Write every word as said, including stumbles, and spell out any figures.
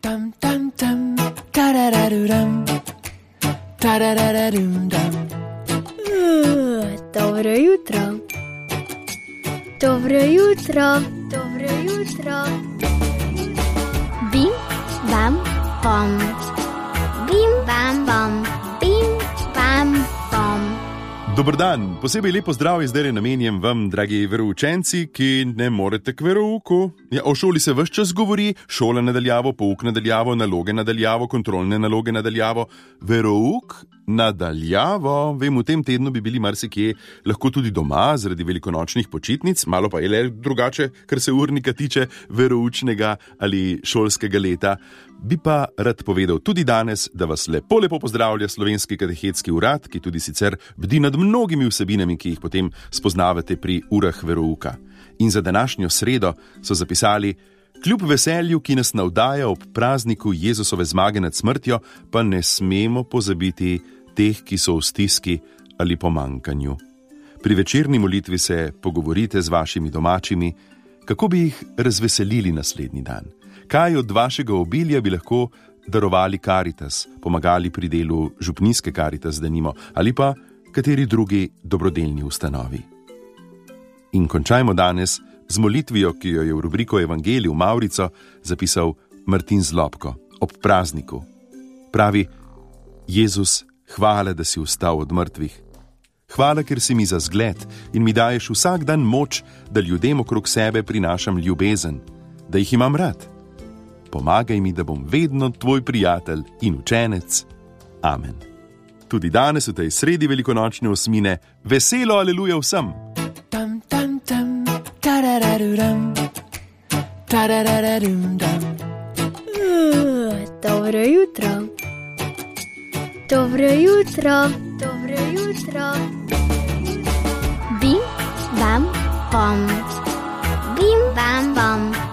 Tam tam tam, tarararuram, tarararum dam. Dobro jutro. Dobro jutro. Dobro jutro. Bim bam bom. Bim bam bom. Bim bam bom. Dober dan, posebej lepo zdrav zdaj namenjem vam, dragi veroučenci, ki ne morete k verouku. Ja, o šoli se ves čas govori, šola nadaljavo, pouk nadaljavo, naloge nadaljavo, kontrolne naloge nadaljavo, verouk nadaljavo. Vem, v tem tednu bi bili marsikje lahko tudi doma zaradi velikonočnih počitnic, malo pa je le drugače, kar se urnika tiče veroučnega ali šolskega leta. Bi pa rad povedal tudi danes, da vas lepo lepo pozdravlja Slovenski katehetski urad, ki tudi sicer bdi nad mnogimi vsebinami, ki jih potem spoznavate pri urah verouka. In za današnjo sredo so zapisali: kljub veselju, ki nas navdaja ob prazniku Jezusove zmage nad smrtjo, pa ne smemo pozabiti teh, ki so v stiski ali pomanjkanju. Pri večerni molitvi se pogovorite z vašimi domačimi, kako bi jih razveselili naslednji dan. Kaj od vašega obilja bi lahko darovali Karitas, pomagali pri delu župnijske Karitas denimo, ali pa kateri drugi dobrodelni ustanovi. In končajmo danes z molitvijo, ki jo je v rubriko Evangelij v Mavrico zapisal Martin Zlobko ob prazniku. Pravi: Jezus, hvala, da si vstal od mrtvih. Hvala, ker si mi za zgled in mi daješ vsak dan moč, da ljudem okrog sebe prinašam ljubezen, da jih imam rad. Pomagaj mi, da bom vedno tvoj prijatelj in učenec. Amen. Tudi danes v tej sredi velikonočne osmine veselo aleluja vsem. Tam tam tam, tarararuram, tarararum dam. Dobro jutro. Dobro jutro. Dobro jutro. Bim bam bom. Bim bam bom.